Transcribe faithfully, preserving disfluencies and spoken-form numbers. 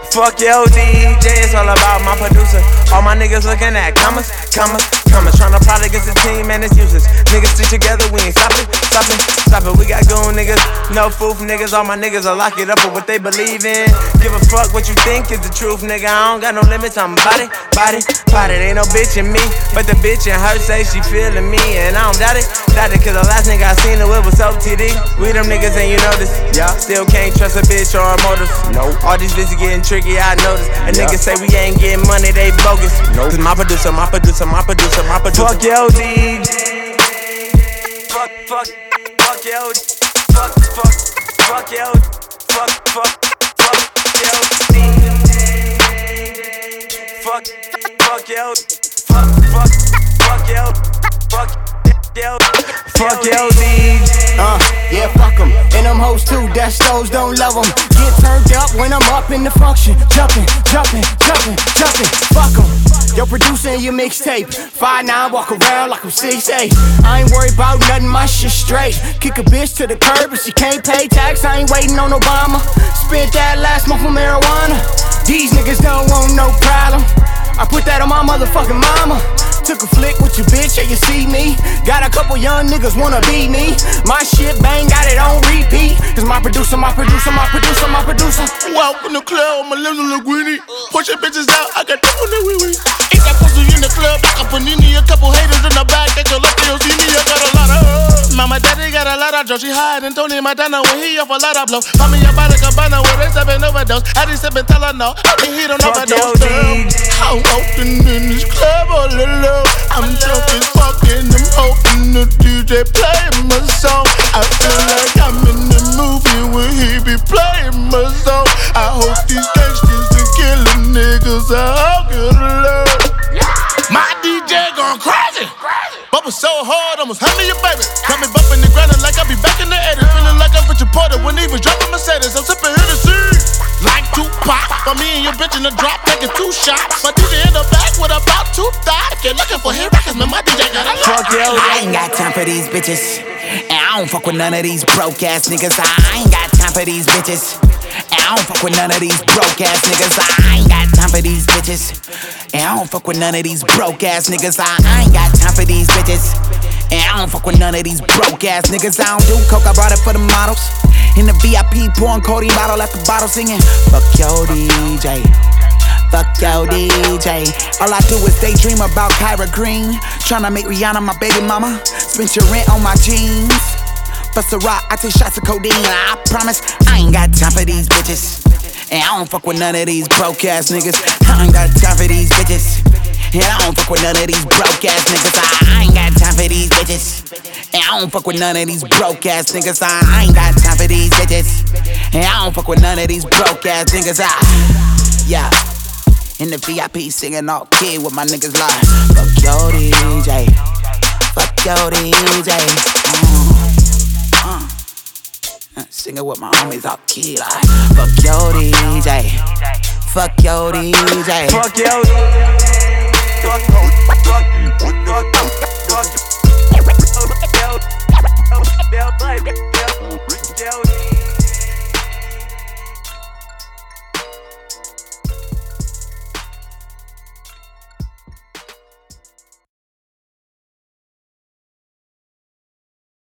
Fuck yo D J, it's all about my producer. All my niggas looking at commas, commas, commas. Tryna plot against the team and it's useless. Niggas stick together, we ain't stopping, stopping, stopping. We got goon niggas, no foof niggas. All my niggas will lock it up with what they believe in. Give a fuck what you think is the truth, nigga. I don't got no limits, I'm body, body, body. Ain't no bitch in me, but the bitch in her say she feeling me. And I don't doubt it, doubt it, cause the last nigga I seen it with was O T D. We them niggas and you know this, yeah. Still can't trust a bitch or her motives, no. All these bitches getting tricky, I notice. And yeah. Niggas say we ain't getting money, they bogus, no. Cause my producer, my producer, my producer, my producer. Fuck yo D J. Fuck, fuck, fuck yo D J. Fuck, fuck, fuck yo D J. Fuck, fuck, fuck yo D J. Fuck, fuck yo D J. Fuck, fuck, fuck yo D J. Fuck yo D J. Fuck yo D J. Uh, yeah, fuck em. And them hoes too, that stoves don't love them. Get turned up when I'm up in the function. Jumping, jumping, jumping, jumping. Fuck em. Yo, producing your mixtape. five nine, walk around like I'm six eight. I ain't worried about nothing, my shit straight. Kick a bitch to the curb if she can't pay tax. I ain't waiting on Obama. Spent that last month for marijuana. These niggas don't want no problem. I put that on my motherfucking mama. Took a flick with your bitch, yeah, you see me. Got a couple young niggas wanna be me. My shit bang, got it on repeat. Cause my producer, my producer, my producer, my producer. Walk in the club, my lips look greeny. Push your bitches out, I got them on the wee wee. Eat that pussy in the club, like a panini. A couple haters in the back, they go like they don't see me. I got a lot of uh. Mama, daddy got a lot of drugs. She hiding Tony Montana when he off a lot of blow. Mama, your body cabana where they stepping overdose. I just sippin' Tylenol, I think he don't overdose. I'm walking in this club all alone. I'm jumping, fucking, I'm hoping the D J playing my song. I feel like I'm in the movie where he be playing my song. I hope these gangsters and killing niggas are all good love. My D J gone crazy. Bumpin' so hard, almost hand me your baby. Got me bumpin' the ground like I be back in the eighties. Feeling like I'm Richard Porter when he was dropping Mercedes. I'm sippin' Hennessy like Tupac. For me and your bitch in the drop, taking two shots. My D J in the back with about two thighs. If you're looking for hit records, man, my D J got a lot. I ain't got time for these bitches, and I don't fuck with none of these broke ass niggas. I ain't got time for these bitches, and I don't fuck with none of these broke ass niggas. I ain't got time for these bitches, and I don't fuck with none of these broke ass niggas. I ain't got time for these bitches, and I don't fuck with none of these broke ass niggas. I don't do coke, I brought it for the models. In the V I P, pouring codeine bottle at the bottle, singing fuck yo D J, fuck yo D J. All I do is daydream about Kyra Green. Tryna make Rihanna my baby mama. Spent your rent on my jeans. Bust a rock, I take shots of codeine. I promise I ain't got time for these bitches, and I don't fuck with none of these broke ass niggas. I ain't got time for these bitches, and I don't fuck with none of these broke ass niggas. I ain't got time for these bitches, and I don't fuck with none of these broke ass niggas. I ain't got time for these bitches, and I don't fuck with none of these broke ass niggas. I, yeah, in the V I P singing all key with my niggas like fuck yo D J, fuck yo D J. Uh, uh, singing with my homies all key like fuck yo D J, fuck yo D J, fuck yo D J. Fuck, fuck, fuck, fuck, fuck, fuck, fuck, yo, yo, yo, yo, yo.